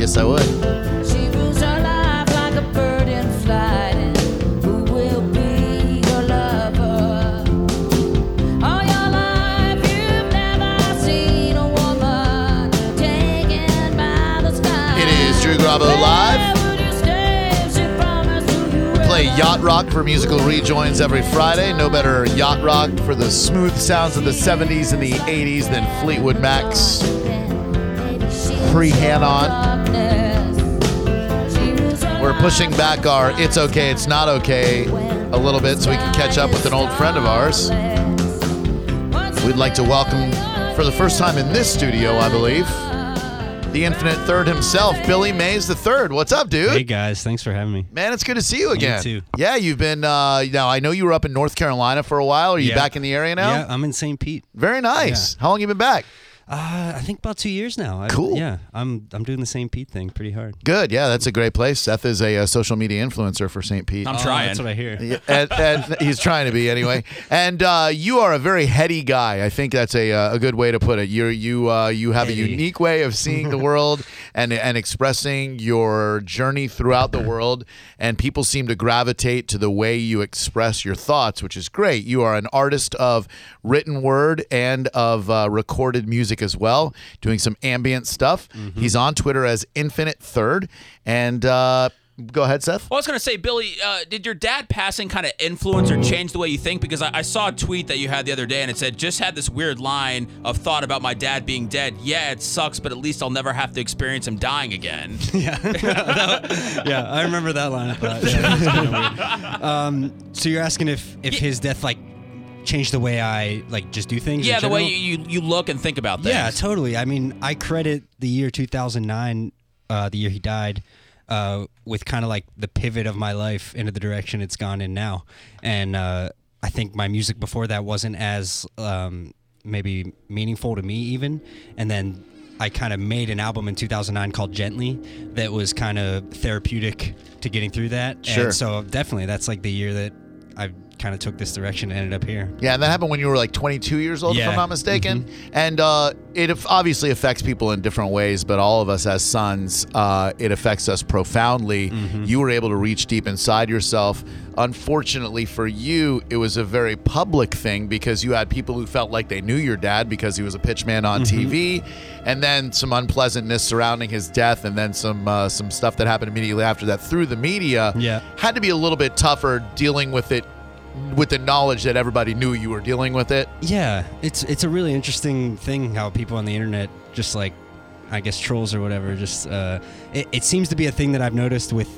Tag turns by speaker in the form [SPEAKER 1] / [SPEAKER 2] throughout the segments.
[SPEAKER 1] Yes, I would.
[SPEAKER 2] She rules her life like a bird in flight, and who will be your lover? All your life you've never seen a woman taken by the sky.
[SPEAKER 1] It is Drew Garabo Live.
[SPEAKER 2] Where would you stay? She promised you
[SPEAKER 1] Play yacht rock for musical rejoins every Friday. No better yacht rock for the smooth sounds of the 70s and the 80s than Fleetwood Mac's Pre-Hand On. We're pushing back our It's Okay, It's Not Okay a little bit so we can catch up with an old friend of ours. We'd like to welcome, for the first time in this studio, I believe, the Infinite Third himself, Billy Mays III. What's up, dude?
[SPEAKER 3] Hey, guys. Thanks for having me.
[SPEAKER 1] Man, it's good to see you again.
[SPEAKER 3] You too.
[SPEAKER 1] Yeah, you've been, now I know you were up in North Carolina for a while. Are you back in the area now?
[SPEAKER 3] Yeah, I'm in St. Pete.
[SPEAKER 1] Very nice.
[SPEAKER 3] Yeah.
[SPEAKER 1] How long you been back?
[SPEAKER 3] I think about 2 years now.
[SPEAKER 1] Cool.
[SPEAKER 3] Yeah, I'm doing the St. Pete thing pretty hard.
[SPEAKER 1] Good. Yeah, that's a great place. Seth is a social media influencer for St. Pete.
[SPEAKER 4] I'm trying.
[SPEAKER 3] That's what I hear.
[SPEAKER 1] Yeah, and he's trying to be anyway. And you are a very heady guy. I think that's a good way to put it. You have
[SPEAKER 3] Heady.
[SPEAKER 1] a unique way of seeing the world and expressing your journey throughout the world. And people seem to gravitate to the way you express your thoughts, which is great. You are an artist of written word and of recorded music as well, doing some ambient stuff.
[SPEAKER 4] Mm-hmm.
[SPEAKER 1] He's on Twitter as Infinite Third. And go ahead, Seth.
[SPEAKER 4] Well, I was going to say, Billy, did your dad passing kind of influence or change the way you think? Because I saw a tweet that you had the other day, and it said, just had this weird line of thought about my dad being dead. Yeah, it sucks, but at least I'll never have to experience him dying again.
[SPEAKER 3] Yeah, I remember that line. I thought. Yeah, that was kinda weird. So you're asking if his death changed the way I just do things?
[SPEAKER 4] Yeah,
[SPEAKER 3] in
[SPEAKER 4] the way
[SPEAKER 3] general?
[SPEAKER 4] you look and think about things.
[SPEAKER 3] Yeah, totally. I mean, I credit the year 2009, the year he died, with kind of the pivot of my life into the direction it's gone in now. And I think my music before that wasn't as maybe meaningful to me even. And then I kind of made an album in 2009 called Gently that was kind of therapeutic to getting through that.
[SPEAKER 1] Sure.
[SPEAKER 3] And so definitely that's the year that I kind of took this direction and ended up here.
[SPEAKER 1] Yeah, and that happened when you were 22 years old, if
[SPEAKER 3] Yeah.
[SPEAKER 1] I'm not mistaken. And it obviously affects people in different ways, but all of us as sons, it affects us profoundly. You were able to reach deep inside yourself. Unfortunately for you, it was a very public thing because you had people who felt like they knew your dad because he was a pitchman on TV, and then some unpleasantness surrounding his death, and then some stuff that happened immediately after that through the media.
[SPEAKER 3] Yeah.
[SPEAKER 1] Had to be a little bit tougher dealing with it with the knowledge that everybody knew you were dealing with it.
[SPEAKER 3] Yeah, it's a really interesting thing how people on the internet just I guess trolls or whatever, just it seems to be a thing that I've noticed with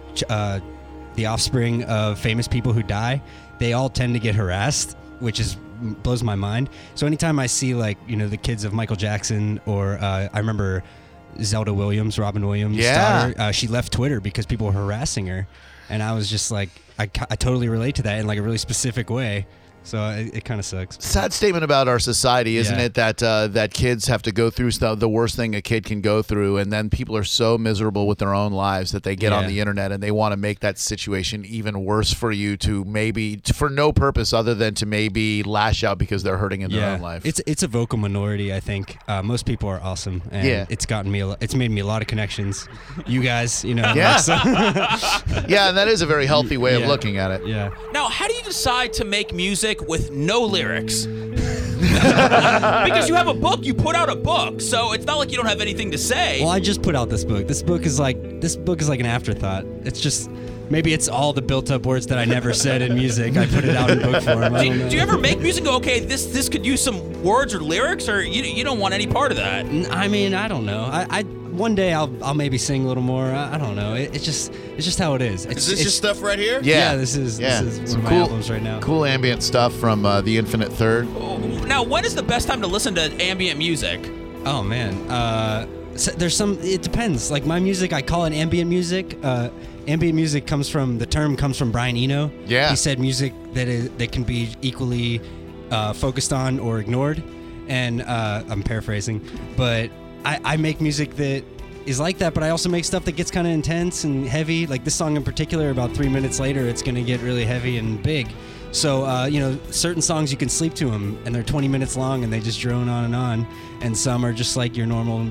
[SPEAKER 3] the offspring of famous people who die. They all tend to get harassed, which blows my mind. So anytime I see the kids of Michael Jackson, or I remember Zelda Williams, Robin Williams' daughter, she left Twitter because people were harassing her. And I was just I totally relate to that in a really specific way. So it kind of sucks.
[SPEAKER 1] Sad statement about our society, isn't
[SPEAKER 3] Yeah.
[SPEAKER 1] it? That kids have to go through the worst thing a kid can go through, and then people are so miserable with their own lives that they get on
[SPEAKER 3] Yeah.
[SPEAKER 1] the internet and they want to make that situation even worse for you for no purpose other than to maybe lash out because they're hurting in their own life.
[SPEAKER 3] It's a vocal minority, I think. Most people are awesome, and
[SPEAKER 1] Yeah.
[SPEAKER 3] it's made me a lot of connections. You guys,
[SPEAKER 1] Yeah.
[SPEAKER 3] so-
[SPEAKER 1] Yeah, and that is a very healthy way of
[SPEAKER 3] Yeah.
[SPEAKER 1] looking at it.
[SPEAKER 3] yeah.
[SPEAKER 4] Now, how do you decide to make music with no lyrics? Because you have a book, you put out a book, so it's not like you don't have anything to say.
[SPEAKER 3] Well, I just put out this book. This book is like an afterthought. It's just maybe it's all the built-up words that I never said in music. I put it out in book form. I don't know.
[SPEAKER 4] Do you ever make music and go, okay, this could use some words or lyrics, or you don't want any part of that?
[SPEAKER 3] I mean, I don't know. I one day I'll maybe sing a little more. I don't know. It's just how it is.
[SPEAKER 5] Is this your stuff right here?
[SPEAKER 3] Yeah, this is one
[SPEAKER 1] Some
[SPEAKER 3] of my albums right now.
[SPEAKER 1] Cool ambient stuff from the Infinite Third.
[SPEAKER 4] Now, when is the best time to listen to ambient music?
[SPEAKER 3] Oh man, so there's some. It depends. My music, I call it ambient music. Ambient music comes from Brian Eno.
[SPEAKER 1] Yeah.
[SPEAKER 3] He said music that can be equally focused on or ignored, and I'm paraphrasing, but I make music that is like that, but I also make stuff that gets kind of intense and heavy. Like this song in particular, about 3 minutes later, it's going to get really heavy and big. So, certain songs you can sleep to them, and they're 20 minutes long, and they just drone on, and some are just like your normal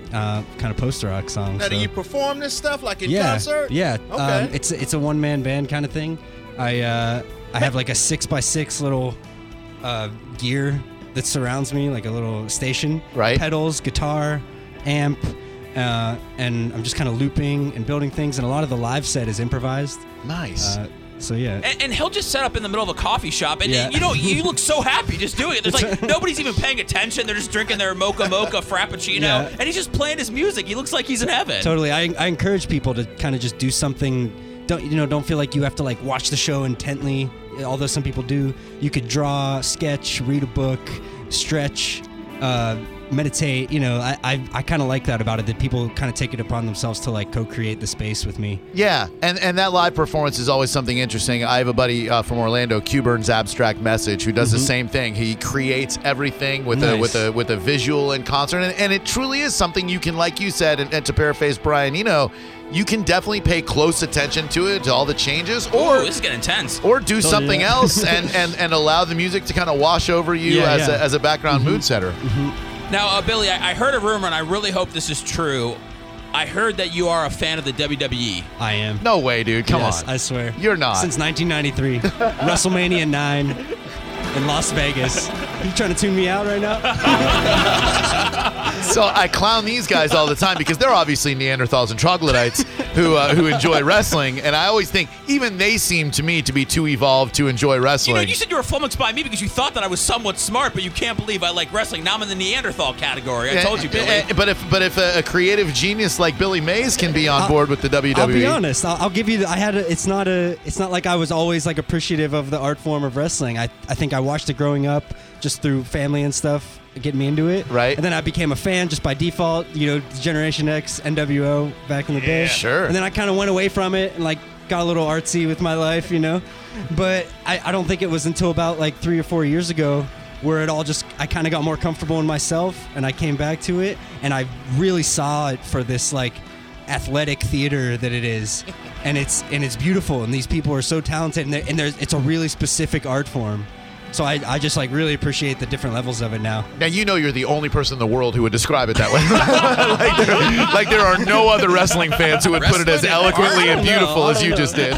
[SPEAKER 3] kind of post-rock song.
[SPEAKER 5] Now, do
[SPEAKER 3] so.
[SPEAKER 5] you perform this stuff like in
[SPEAKER 3] Yeah,
[SPEAKER 5] concert?
[SPEAKER 3] yeah.
[SPEAKER 5] Okay.
[SPEAKER 3] It's a one-man band kind of thing. I have like a 6x6 little gear that surrounds me, like a little station.
[SPEAKER 1] Right.
[SPEAKER 3] Pedals, guitar, amp, and I'm just kind of looping and building things. And a lot of the live set is improvised.
[SPEAKER 1] Nice.
[SPEAKER 3] So yeah.
[SPEAKER 4] And he'll just set up in the middle of a coffee shop, and
[SPEAKER 3] Yeah.
[SPEAKER 4] you look so happy just doing it. There's like nobody's even paying attention. They're just drinking their mocha frappuccino,
[SPEAKER 3] Yeah.
[SPEAKER 4] and he's just playing his music. He looks like he's in heaven.
[SPEAKER 3] Totally. I encourage people to kind of just do something. Don't feel like you have to like watch the show intently. Although some people do. You could draw, sketch, read a book, stretch, meditate. I kind of like that about it, that people kind of take it upon themselves to like co-create the space with me.
[SPEAKER 1] Yeah, and that live performance is always something interesting. I have a buddy from Orlando, Q-Burn's Abstract Message, who does the same thing. He creates everything with
[SPEAKER 3] Nice.
[SPEAKER 1] a visual and concert, and it truly is something you can, like you said, and to paraphrase Brian Eno, you can definitely pay close attention to it, to all the changes,
[SPEAKER 4] Ooh,
[SPEAKER 1] or
[SPEAKER 4] this is getting intense.
[SPEAKER 1] or do something
[SPEAKER 3] yeah.
[SPEAKER 1] else and allow the music to kind of wash over you
[SPEAKER 3] Yeah,
[SPEAKER 1] as
[SPEAKER 3] yeah.
[SPEAKER 1] a background mood setter.
[SPEAKER 4] Now, Billy, I heard a rumor, and I really hope this is true. I heard that you are a fan of the WWE.
[SPEAKER 3] I am.
[SPEAKER 1] No way, dude. Come
[SPEAKER 3] Yes,
[SPEAKER 1] on.
[SPEAKER 3] I swear.
[SPEAKER 1] You're not.
[SPEAKER 3] Since 1993, WrestleMania 9 in Las Vegas. You trying to tune me out right now?
[SPEAKER 1] So I clown these guys all the time because they're obviously Neanderthals and troglodytes who enjoy wrestling, and I always think even they seem to me to be too evolved to enjoy wrestling.
[SPEAKER 4] You said you were flummoxed by me because you thought that I was somewhat smart, but you can't believe I like wrestling. Now I'm in the Neanderthal category. I told you, Billy.
[SPEAKER 1] But if a creative genius like Billy Mays can be on board with the WWE,
[SPEAKER 3] I'll be honest. I'll give you. It's not like I was always like appreciative of the art form of wrestling. I think I watched it growing up just through family and stuff, getting me into it.
[SPEAKER 1] Right.
[SPEAKER 3] And then I became a fan just by default. Generation X, NWO back in the day.
[SPEAKER 1] Sure.
[SPEAKER 3] And then I kind of went away from it and like got a little artsy with my life, But I don't think it was until about like 3 or 4 years ago where I kind of got more comfortable in myself and I came back to it and I really saw it for this like athletic theater that it is. And it's beautiful, and these people are so talented, and it's a really specific art form. So I just like really appreciate the different levels of it now.
[SPEAKER 1] now you're the only person in the world who would describe it that way. like there are no other wrestling fans who would put it as eloquently and beautiful as you just did.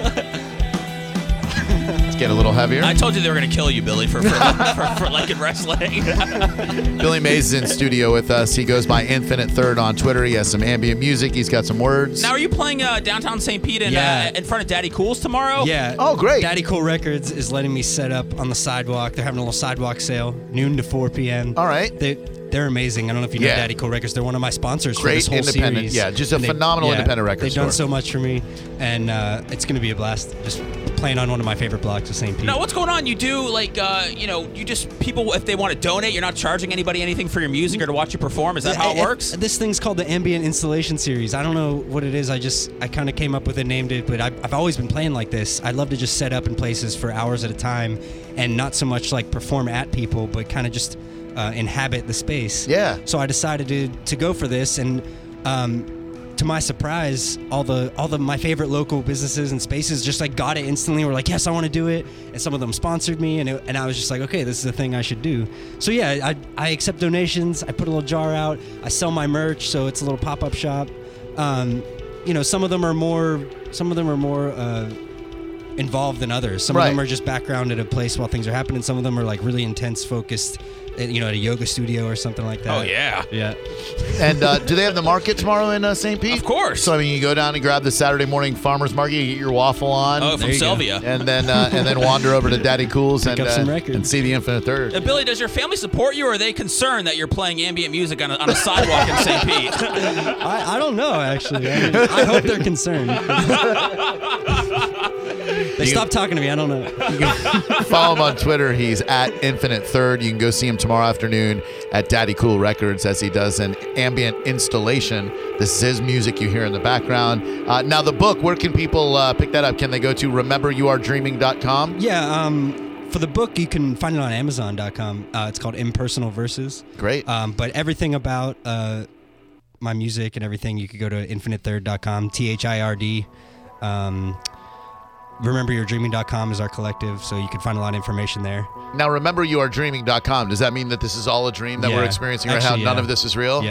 [SPEAKER 1] Let's get a little heavier.
[SPEAKER 4] I told you they were going to kill you, Billy, for liking wrestling.
[SPEAKER 1] Billy Mays is in studio with us. He goes by Infinite Third on Twitter. He has some ambient music. He's got some words.
[SPEAKER 4] Now, are you playing downtown St. Pete
[SPEAKER 3] Yeah.
[SPEAKER 4] in front of Daddy Cool's tomorrow?
[SPEAKER 3] Yeah.
[SPEAKER 1] Oh, great.
[SPEAKER 3] Daddy Cool Records is letting me set up on the sidewalk. They're having a little sidewalk sale, noon to 4 p.m.
[SPEAKER 1] All right.
[SPEAKER 3] They're amazing. I don't know if you know
[SPEAKER 1] Yeah.
[SPEAKER 3] Daddy Cool Records. They're one of my sponsors for
[SPEAKER 1] Great
[SPEAKER 3] this whole
[SPEAKER 1] independent-
[SPEAKER 3] series.
[SPEAKER 1] yeah, just a
[SPEAKER 3] And
[SPEAKER 1] phenomenal independent record
[SPEAKER 3] They've done
[SPEAKER 1] store.
[SPEAKER 3] so much for me, and it's going to be a blast. Just playing on one of my favorite blocks of St. Pete.
[SPEAKER 4] Now, what's going on? You do, like, you just, people, if they want to donate, you're not charging anybody anything for your music or to watch you perform? Is that how it works?
[SPEAKER 3] This thing's called the Ambient Installation Series. I don't know what it is. I kind of came up with it, named it, but I've always been playing like this. I love to just set up in places for hours at a time and not so much like perform at people, but kind of just inhabit the space.
[SPEAKER 1] Yeah.
[SPEAKER 3] So I decided to go for this, and to my surprise, all my favorite local businesses and spaces just like got it instantly. Were like, yes, I want to do it, and some of them sponsored me, and I was just like, okay, this is a thing I should do. So yeah, I accept donations. I put a little jar out. I sell my merch, so it's a little pop-up shop. Some of them are more involved than others. Some
[SPEAKER 1] Right.
[SPEAKER 3] of them are just background at a place while things are happening. Some of them are like really intense, focused, at a yoga studio or something like that.
[SPEAKER 4] Oh, yeah.
[SPEAKER 3] Yeah.
[SPEAKER 1] And do they have the market tomorrow in St. Pete?
[SPEAKER 4] Of course.
[SPEAKER 1] So I mean, you go down and grab the Saturday morning farmers market, you get your waffle on,
[SPEAKER 4] Oh, from
[SPEAKER 3] you go.
[SPEAKER 4] Sylvia.
[SPEAKER 1] and then wander over to Daddy Cool's and
[SPEAKER 3] up some records.
[SPEAKER 1] and see the Infinite Third.
[SPEAKER 4] Billy, does your family support you, or are they concerned that you're playing ambient music on a sidewalk in St. Pete?
[SPEAKER 3] I don't know, actually. I hope they're concerned. They stopped talking to me. I don't know.
[SPEAKER 1] Follow him on Twitter. He's at Infinite Third. You can go see him tomorrow afternoon at Daddy Cool Records as he does an ambient installation. This is his music you hear in the background. Now, the book, where can people pick that up? Can they go to rememberyouaredreaming.com?
[SPEAKER 3] Yeah, for the book, you can find it on Amazon.com. It's called Impersonal Verses.
[SPEAKER 1] Great.
[SPEAKER 3] But everything about my music and everything, you could go to infinitethird.com, THIRD. RememberYourDreaming.com is our collective, so you can find a lot of information there.
[SPEAKER 1] Now, rememberyouaredreaming.com. Does that mean that this is all a dream that we're
[SPEAKER 3] Yeah.
[SPEAKER 1] experiencing right
[SPEAKER 3] Actually,
[SPEAKER 1] now? None
[SPEAKER 3] yeah.
[SPEAKER 1] of this is real?
[SPEAKER 3] Yeah.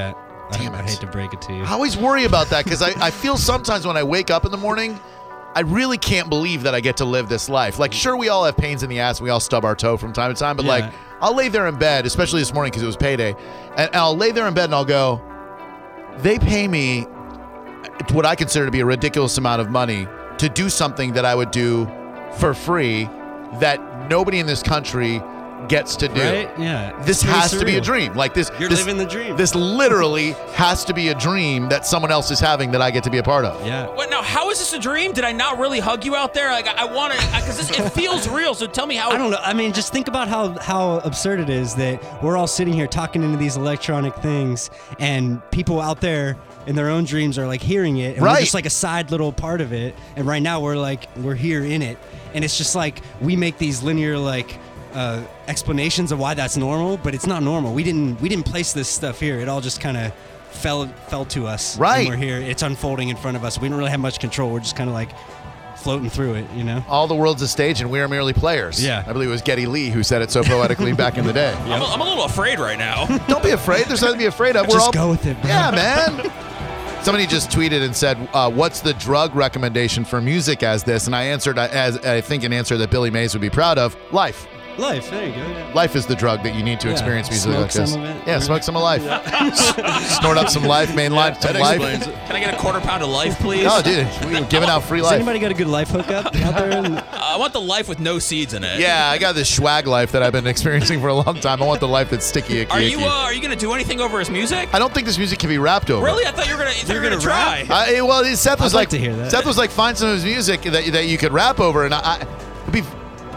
[SPEAKER 1] Damn
[SPEAKER 3] I
[SPEAKER 1] it.
[SPEAKER 3] hate to break it to you.
[SPEAKER 1] I always worry about that because I feel sometimes when I wake up in the morning, I really can't believe that I get to live this life. Like, sure, we all have pains in the ass. We all stub our toe from time to time. But,
[SPEAKER 3] Yeah.
[SPEAKER 1] like, I'll lay there in bed, especially this morning because it was payday. And I'll lay there in bed and I'll go, they pay me what I consider to be a ridiculous amount of money to do something that I would do for free that nobody in this country gets to do.
[SPEAKER 3] Right? Yeah.
[SPEAKER 1] This
[SPEAKER 3] It's very
[SPEAKER 1] has to be a
[SPEAKER 3] surreal.
[SPEAKER 1] dream. Like this,
[SPEAKER 3] You're
[SPEAKER 1] this-
[SPEAKER 3] living the dream.
[SPEAKER 1] This literally has to be a dream that someone else is having that I get to be a part of.
[SPEAKER 3] Yeah.
[SPEAKER 4] What now? How is this a dream? Did I not really hug you out there? Like I want to, because it feels real. So tell me how.
[SPEAKER 3] I don't know. I mean, just think about how absurd it is that we're all sitting here talking into these electronic things, and people out there in their own dreams are like hearing it, and
[SPEAKER 1] Right.
[SPEAKER 3] we're just like a side little part of it. And right now we're here in it, and it's just like we make these linear explanations of why that's normal, but it's not normal. We didn't place this stuff here. It all just kind of fell to us.
[SPEAKER 1] Right.
[SPEAKER 3] And we're here. It's unfolding in front of us. We don't really have much control. We're just kind of like floating through it, you know?
[SPEAKER 1] All the world's a stage and we are merely players.
[SPEAKER 3] Yeah.
[SPEAKER 1] I believe it was Geddy Lee who said it so poetically back in the day.
[SPEAKER 4] I'm a little afraid right now.
[SPEAKER 1] Don't be afraid. There's nothing to be afraid of. We're
[SPEAKER 3] Just
[SPEAKER 1] all
[SPEAKER 3] go with it, bro.
[SPEAKER 1] Yeah, man. Somebody just tweeted and said, "What's the drug recommendation for music as this?" And I answered, as I think an answer that Billy Mays would be proud of: life.
[SPEAKER 3] Life, there you go. Yeah.
[SPEAKER 1] Life is the drug that you need to
[SPEAKER 3] Yeah.
[SPEAKER 1] experience music
[SPEAKER 3] Smoke
[SPEAKER 1] like this.
[SPEAKER 3] some of it.
[SPEAKER 1] Yeah, smoke some of life. Snort up some life, main life, some life.
[SPEAKER 4] Can I get a quarter pound of life, please?
[SPEAKER 1] Oh, dude, we were giving out free
[SPEAKER 3] Has
[SPEAKER 1] life.
[SPEAKER 3] anybody got a good life hookup out there?
[SPEAKER 4] I want the life with no seeds in it.
[SPEAKER 1] Yeah, I got this swag life that I've been experiencing for a long time. I want the life that's sticky, icky,
[SPEAKER 4] Are
[SPEAKER 1] icky.
[SPEAKER 4] you gonna do anything over his music?
[SPEAKER 1] I don't think this music can be rapped over.
[SPEAKER 4] Really? I thought you were gonna try.
[SPEAKER 1] Well, Seth was
[SPEAKER 3] I'd like to hear that.
[SPEAKER 1] Seth was like, find some of his music that you could rap over, and it'd be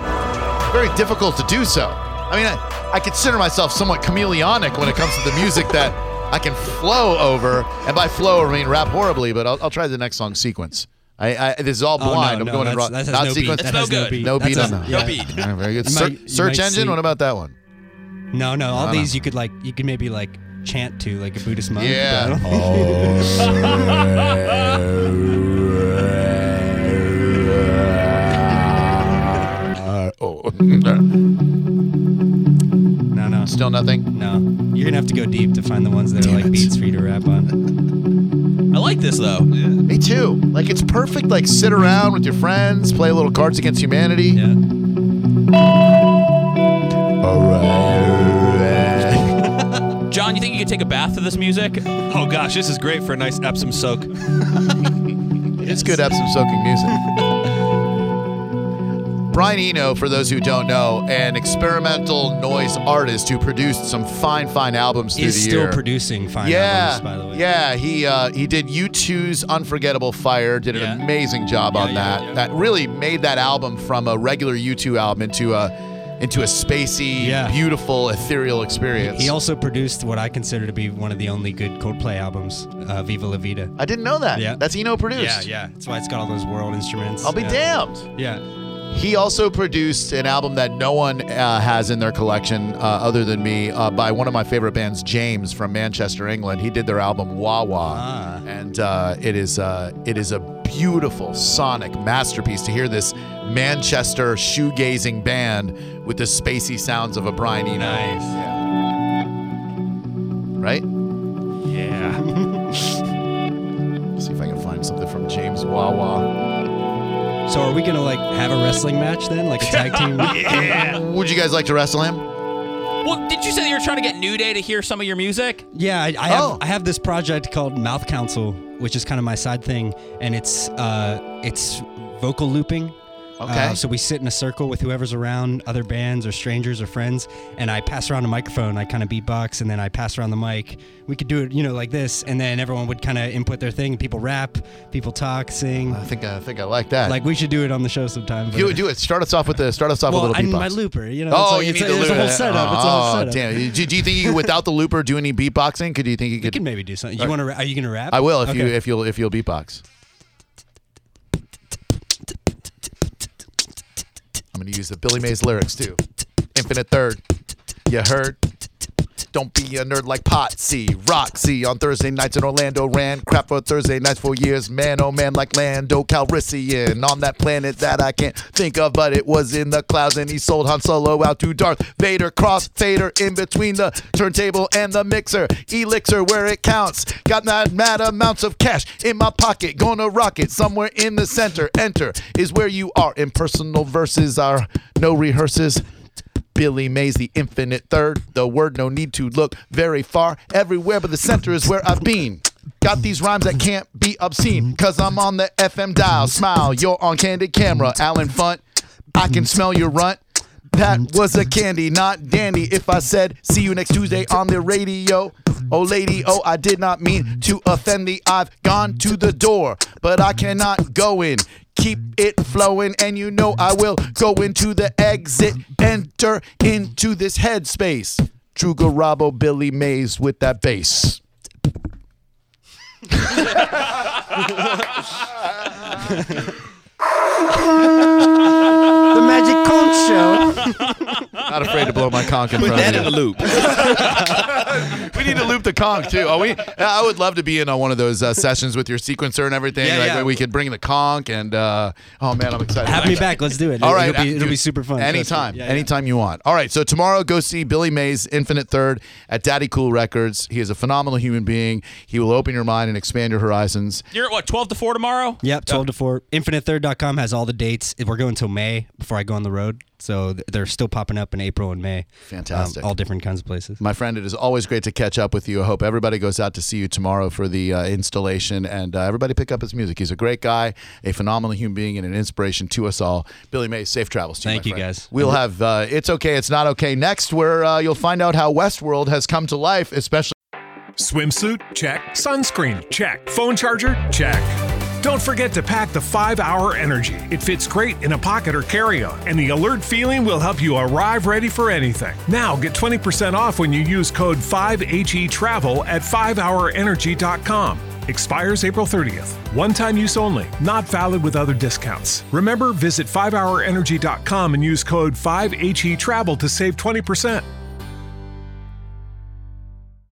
[SPEAKER 1] very difficult to do so. I mean, I consider myself somewhat chameleonic when it comes to the music that I can flow over, and by flow I mean rap horribly. But I'll try the next song sequence. This is all blind. I'm going in raw.
[SPEAKER 3] That has
[SPEAKER 1] Not
[SPEAKER 3] no
[SPEAKER 1] sequence.
[SPEAKER 3] beat. That has
[SPEAKER 4] no
[SPEAKER 3] no
[SPEAKER 4] good.
[SPEAKER 3] beat.
[SPEAKER 1] No beat
[SPEAKER 3] That's
[SPEAKER 1] on
[SPEAKER 3] a-
[SPEAKER 1] that.
[SPEAKER 4] No
[SPEAKER 3] yeah.
[SPEAKER 4] beat.
[SPEAKER 1] All right, very good.
[SPEAKER 3] You might-
[SPEAKER 1] Search
[SPEAKER 3] you might
[SPEAKER 1] engine.
[SPEAKER 3] sleep.
[SPEAKER 1] What about that one?
[SPEAKER 3] No, all
[SPEAKER 1] I don't
[SPEAKER 3] these you could maybe chant to like a Buddhist monk.
[SPEAKER 1] Yeah.
[SPEAKER 3] but I don't- No.
[SPEAKER 1] Still nothing.
[SPEAKER 3] No. You're gonna have to go deep to find the ones that are
[SPEAKER 1] Damn
[SPEAKER 3] like
[SPEAKER 1] it.
[SPEAKER 3] beats for you to rap on.
[SPEAKER 4] I like this though.
[SPEAKER 1] Me too. Like it's perfect. Like sit around with your friends, play a little Cards Against Humanity.
[SPEAKER 3] Yeah.
[SPEAKER 4] John, you think you could take a bath to this music?
[SPEAKER 5] Oh gosh, this is great for a nice Epsom soak.
[SPEAKER 1] It's good Epsom soaking music. Brian Eno, for those who don't know, an experimental noise artist who produced some fine albums through
[SPEAKER 3] Is
[SPEAKER 1] the
[SPEAKER 3] still
[SPEAKER 1] year.
[SPEAKER 3] producing fine
[SPEAKER 1] Yeah,
[SPEAKER 3] albums, by the way.
[SPEAKER 1] yeah. He did U2's Unforgettable Fire. Did
[SPEAKER 3] Yeah.
[SPEAKER 1] an amazing job on that.
[SPEAKER 3] yeah.
[SPEAKER 1] That really made that album from a regular U2 album into a spacey,
[SPEAKER 3] Yeah.
[SPEAKER 1] beautiful, ethereal experience.
[SPEAKER 3] He also produced what I consider to be one of the only good Coldplay albums, Viva La Vida.
[SPEAKER 1] I didn't know that.
[SPEAKER 3] Yeah.
[SPEAKER 1] That's Eno produced.
[SPEAKER 3] Yeah. That's why it's got all those world instruments.
[SPEAKER 1] I'll be damned.
[SPEAKER 3] Yeah.
[SPEAKER 1] He also produced an album that no one has in their collection other than me by one of my favorite bands, James from Manchester, England. He did their album Wah Wah,
[SPEAKER 3] Ah.
[SPEAKER 1] and it is a beautiful sonic masterpiece to hear this Manchester shoegazing band with the spacey sounds of a Brian Eno.
[SPEAKER 3] Nice.
[SPEAKER 1] Right?
[SPEAKER 5] Yeah.
[SPEAKER 1] See if I can find something from James Wah Wah.
[SPEAKER 3] So are we gonna have a wrestling match then, like a tag team?
[SPEAKER 1] Would you guys like to wrestle him?
[SPEAKER 4] Well, did you say that you were trying to get New Day to hear some of your music?
[SPEAKER 3] Yeah, I have this project called Mouth Council, which is kind of my side thing, and it's vocal looping.
[SPEAKER 1] Okay.
[SPEAKER 3] So we sit in a circle with whoever's around, other bands or strangers or friends, and I pass around a microphone. I kind of beatbox, and then I pass around the mic. We could do it, like this, and then everyone would kind of input their thing. People rap, people talk, sing.
[SPEAKER 1] I think I like that.
[SPEAKER 3] Like we should do it on the show sometime. but-
[SPEAKER 1] do it. Start us off with a little
[SPEAKER 3] Well, I
[SPEAKER 1] beatbox.
[SPEAKER 3] need my looper.
[SPEAKER 1] Oh, you need the
[SPEAKER 3] There's
[SPEAKER 1] looper.
[SPEAKER 3] a whole setup. It's a whole setup.
[SPEAKER 1] Damn. Do you think you could, without the looper, do any beatboxing? Do you think you
[SPEAKER 3] You
[SPEAKER 1] could?
[SPEAKER 3] can maybe do something. You want to? Are you gonna rap?
[SPEAKER 1] I will if
[SPEAKER 3] Okay.
[SPEAKER 1] you'll beatbox. I'm gonna use the Billy Mays lyrics too. Infinite third. You heard? Don't be a nerd like Potsy. Roxy on Thursday nights in Orlando ran crap for Thursday nights for years. Man, oh man, like Lando Calrissian on that planet that I can't think of, but it was in the clouds, and he sold Han Solo out to Darth Vader. Cross fader in between the turntable and the mixer. Elixir where it counts. Got mad amounts of cash in my pocket. Gonna rock it somewhere in the center. Enter is where you are. Impersonal verses are no rehearses. Billy Mays, the infinite third. The word, no need to look very far. Everywhere but the center is where I've been. Got these rhymes that can't be obscene, cause I'm on the FM dial. Smile, you're on candid camera. Alan Funt, I can smell your runt. That was a candy, not dandy. If I said, see you next Tuesday on the radio. Oh, lady, oh, I did not mean to offend thee. I've gone to the door, but I cannot go in. Keep it flowing, and you know I will go into the exit. Enter into this headspace. True Garabo, Billy Mays with that bass.
[SPEAKER 3] The Magic Conch Show.
[SPEAKER 1] Not afraid to blow my conch in
[SPEAKER 5] Put
[SPEAKER 1] front
[SPEAKER 5] that
[SPEAKER 1] of
[SPEAKER 5] in the
[SPEAKER 1] you.
[SPEAKER 5] loop.
[SPEAKER 1] We need to loop the conch too. I would love to be in on one of those sessions with your sequencer and everything.
[SPEAKER 3] Yeah,
[SPEAKER 1] like
[SPEAKER 3] yeah.
[SPEAKER 1] where we could bring the conch and oh man, I'm excited.
[SPEAKER 3] Have me back. Let's do it.
[SPEAKER 1] All right,
[SPEAKER 3] It'll be super fun.
[SPEAKER 1] Anytime,
[SPEAKER 3] Yeah,
[SPEAKER 1] anytime you want. All right, so tomorrow go see Billy Mays, Infinite Third at Daddy Cool Records. He is a phenomenal human being. He will open your mind and expand your horizons.
[SPEAKER 4] You're at what, 12 to 4 tomorrow?
[SPEAKER 3] Yep, 12 to 4. InfiniteThird.com has all the dates. We're going until May before I go on the road. So they're still popping up in April and May.
[SPEAKER 1] Fantastic.
[SPEAKER 3] All different kinds of places.
[SPEAKER 1] My friend, it is always great to catch up with you. I hope everybody goes out to see you tomorrow for the installation, and everybody pick up his music. He's a great guy, a phenomenal human being, and an inspiration to us all. Billy Mays, safe travels to you,
[SPEAKER 3] Thank
[SPEAKER 1] my
[SPEAKER 3] you,
[SPEAKER 1] friend.
[SPEAKER 3] guys.
[SPEAKER 1] We'll have It's Okay, It's Not Okay next, where you'll find out how Westworld has come to life, especially.
[SPEAKER 6] Swimsuit? Check. Sunscreen? Check. Phone charger? Check. Don't forget to pack the 5-Hour Energy. It fits great in a pocket or carry-on, and the alert feeling will help you arrive ready for anything. Now get 20% off when you use code 5HETRAVEL at 5hourenergy.com. Expires April 30th. One-time use only. Not valid with other discounts. Remember, visit 5hourenergy.com and use code 5HETRAVEL to save 20%.